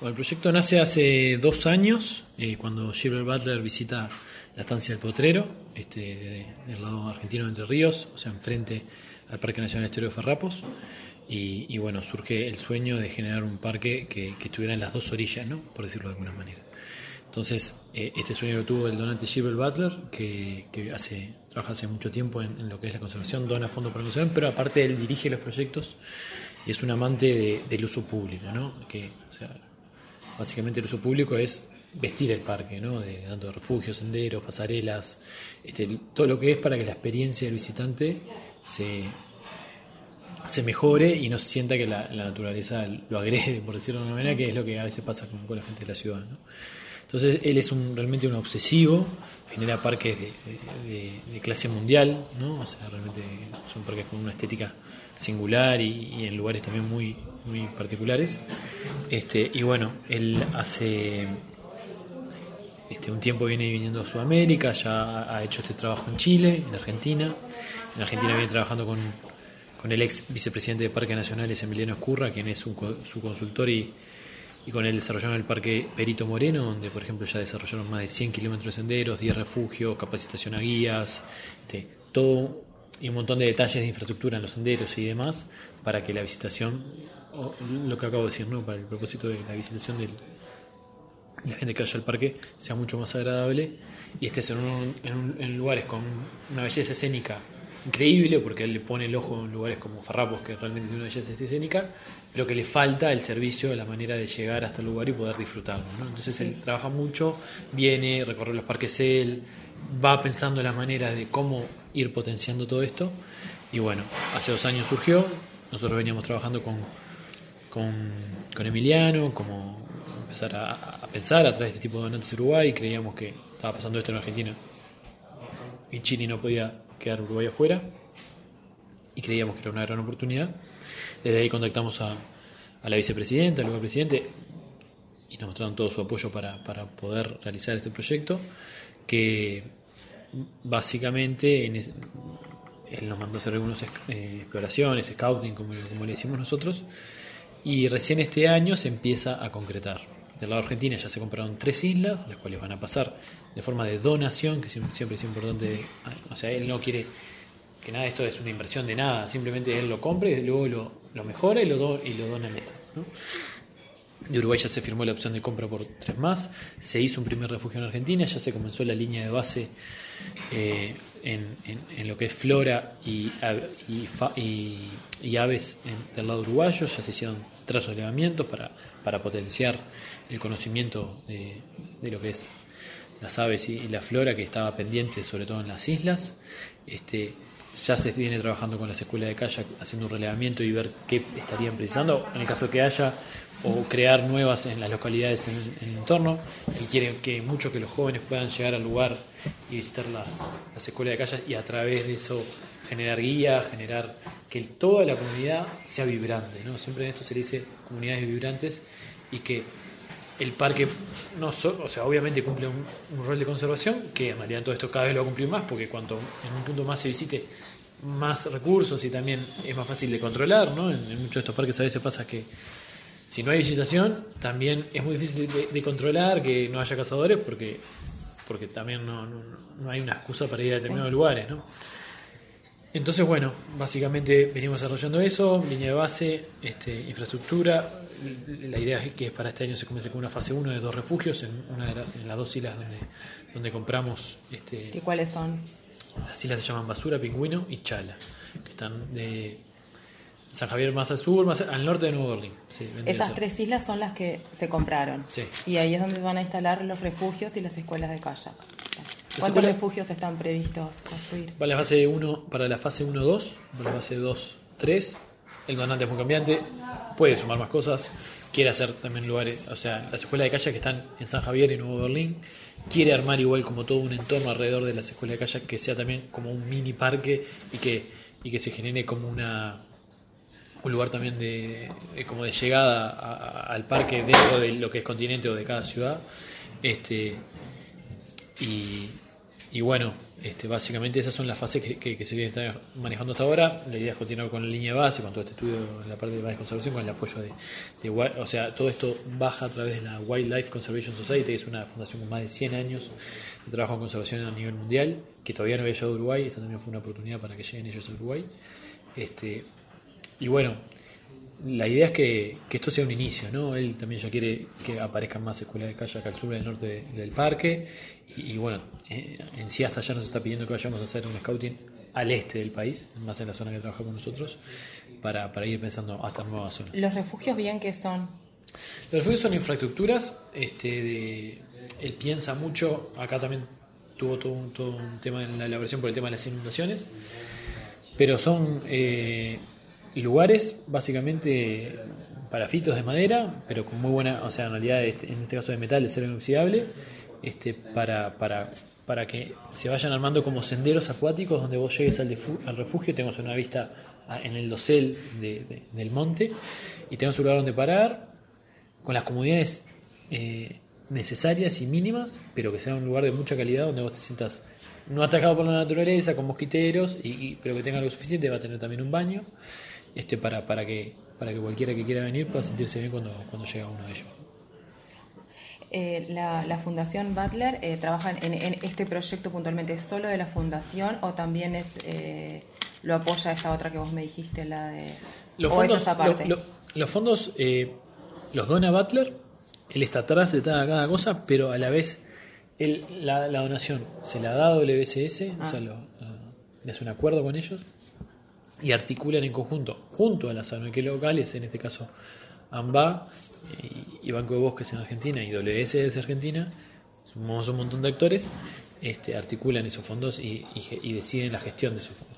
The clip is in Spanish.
Bueno, el proyecto nace hace 2 años, cuando Gilbert Butler visita la estancia del Potrero, del lado argentino de Entre Ríos, o sea, enfrente al Parque Nacional Estero de Farrapos. Y bueno, surge el sueño de generar un parque que estuviera en las dos orillas, ¿no? Por decirlo de alguna manera. Entonces, este sueño lo tuvo el donante Gilbert Butler, que trabaja hace mucho tiempo en lo que es la conservación, dona fondos para la conservación, pero aparte él dirige los proyectos y es un amante del uso público, ¿no? O sea, básicamente el uso público es vestir el parque, ¿no? Tanto de refugios, senderos, pasarelas, todo lo que es para que la experiencia del visitante se mejore y no sienta que la naturaleza lo agrede, por decirlo de una manera, que es lo que a veces pasa con la gente de la ciudad, ¿no? Entonces él es realmente un obsesivo, genera parques de clase mundial, ¿no? O sea, realmente son parques con una estética singular y en lugares también muy, muy particulares. Y bueno, él hace un tiempo viene viniendo a Sudamérica, ya ha hecho este trabajo en Chile, en Argentina. En Argentina viene trabajando con el ex vicepresidente de Parques Nacionales, Emiliano Ezcurra, quien es su consultor, y con él desarrollaron el Parque Perito Moreno, donde por ejemplo ya desarrollaron más de 100 kilómetros de senderos, 10 refugios, capacitación a guías, todo y un montón de detalles de infraestructura en los senderos y demás, para que la visitación, lo que acabo de decir, ¿no? Para el propósito de la visitación de la gente que vaya al parque sea mucho más agradable, y en lugares con una belleza escénica increíble, porque él le pone el ojo en lugares como Farrapos, que realmente tiene una belleza escénica, pero que le falta el servicio, la manera de llegar hasta el lugar y poder disfrutarlo, ¿no? Entonces él trabaja mucho, viene, recorre los parques él, va pensando en las maneras de cómo ir potenciando todo esto, y bueno, hace 2 años surgió, nosotros veníamos trabajando con Emiliano, como empezar a pensar a través de este tipo de donantes de Uruguay, creíamos que estaba pasando esto en Argentina y Chile no podía quedar Uruguay afuera, y creíamos que era una gran oportunidad. Desde ahí contactamos a la vicepresidenta, al lugar presidente, y nos mostraron todo su apoyo para poder realizar este proyecto, que básicamente él nos mandó a hacer algunas exploraciones, scouting, como le decimos nosotros, y recién este año se empieza a concretar. Del lado argentino ya se compraron 3 islas, las cuales van a pasar de forma de donación, que siempre es importante. O sea, él no quiere que nada de esto es una inversión de nada, simplemente él lo compra y luego lo mejora y lo dona al Estado, ¿no? De Uruguay ya se firmó la opción de compra por 3 más, se hizo un primer refugio en Argentina, ya se comenzó la línea de base en lo que es flora y aves del lado uruguayo. Ya se hicieron 3 relevamientos para potenciar el conocimiento de lo que es las aves y la flora, que estaba pendiente sobre todo en las islas. Ya se viene trabajando con las escuelas de kayak haciendo un relevamiento y ver qué estarían precisando en el caso que haya, o crear nuevas en las localidades en el entorno. Y quiere que los jóvenes puedan llegar al lugar y visitar las escuelas de kayak, y a través de eso generar guías, generar que toda la comunidad sea vibrante, ¿no? Siempre en esto se le dice comunidades vibrantes, y que el parque obviamente cumple un rol de conservación, que en realidad todo esto cada vez lo va a cumplir más, porque cuanto en un punto más se visite, más recursos, y también es más fácil de controlar, ¿no? En muchos de estos parques a veces pasa que si no hay visitación también es muy difícil de controlar, que no haya cazadores, porque también no hay una excusa para ir a determinados lugares, ¿no? Entonces, bueno, básicamente venimos desarrollando eso, línea de base, infraestructura. La idea es que para este año se comience con una fase 1 de 2 refugios en las 2 islas donde compramos. ¿Y cuáles son? Las islas se llaman Basura, Pingüino y Chala, que están de San Javier más al sur, más al norte de Nuevo Orleans. Sí, esas 3 islas son las que se compraron. Sí. Y ahí es donde van a instalar los refugios y las escuelas de kayak. ¿Cuántos refugios están previstos construir? Para la fase 1, para la fase 1-2, para la fase 2-3, el donante es muy cambiante, puede sumar más cosas, quiere hacer también lugares, o sea, las escuelas de kayak que están en San Javier y Nuevo Orleans, quiere armar igual como todo un entorno alrededor de las escuelas de kayak que sea también como un mini parque, y que se genere como un lugar también de llegada al parque dentro de lo que es continente o de cada ciudad. Y bueno, Básicamente esas son las fases que se vienen manejando hasta ahora. La idea es continuar con la línea de base, con todo este estudio en la parte de base de conservación, con el apoyo o sea, todo esto baja a través de la Wildlife Conservation Society, que es una fundación con más de 100 años de trabajo en conservación a nivel mundial, que todavía no había llegado a Uruguay. Esta también fue una oportunidad para que lleguen ellos a Uruguay. Y bueno, la idea es que esto sea un inicio, ¿no? Él también ya quiere que aparezcan más escuelas de kayak al sur y al norte del parque. Y bueno, en sí hasta allá nos está pidiendo que vayamos a hacer un scouting al este del país, más en la zona que trabaja con nosotros, para ir pensando hasta nuevas zonas. ¿Los refugios bien qué son? Los refugios son infraestructuras. Él piensa mucho, acá también tuvo todo un tema en la elaboración por el tema de las inundaciones, pero son lugares básicamente parafitos de madera, pero con muy buena, o sea, en realidad en este caso de metal, de acero inoxidable, para que se vayan armando como senderos acuáticos donde vos llegues al refugio, tengas una vista en el dosel del monte y tengas un lugar donde parar con las comodidades necesarias y mínimas, pero que sea un lugar de mucha calidad donde vos te sientas no atacado por la naturaleza, con mosquiteros, pero que tenga lo suficiente. Va a tener también un baño para que cualquiera que quiera venir pueda sentirse bien cuando llega uno de ellos. La Fundación Butler trabaja en este proyecto puntualmente solo de la fundación, o también lo apoya esta otra que vos me dijiste, la de los o fondos, eso es aparte. Los fondos los dona Butler. Él está atrás de cada cosa, pero a la vez la donación se la da a WSS, o sea, le hace un acuerdo con ellos y articulan en conjunto, junto a las ANOEC locales, en este caso AMBA y Banco de Bosques en Argentina y WSS Argentina, somos un montón de actores, articulan esos fondos y deciden la gestión de esos fondos.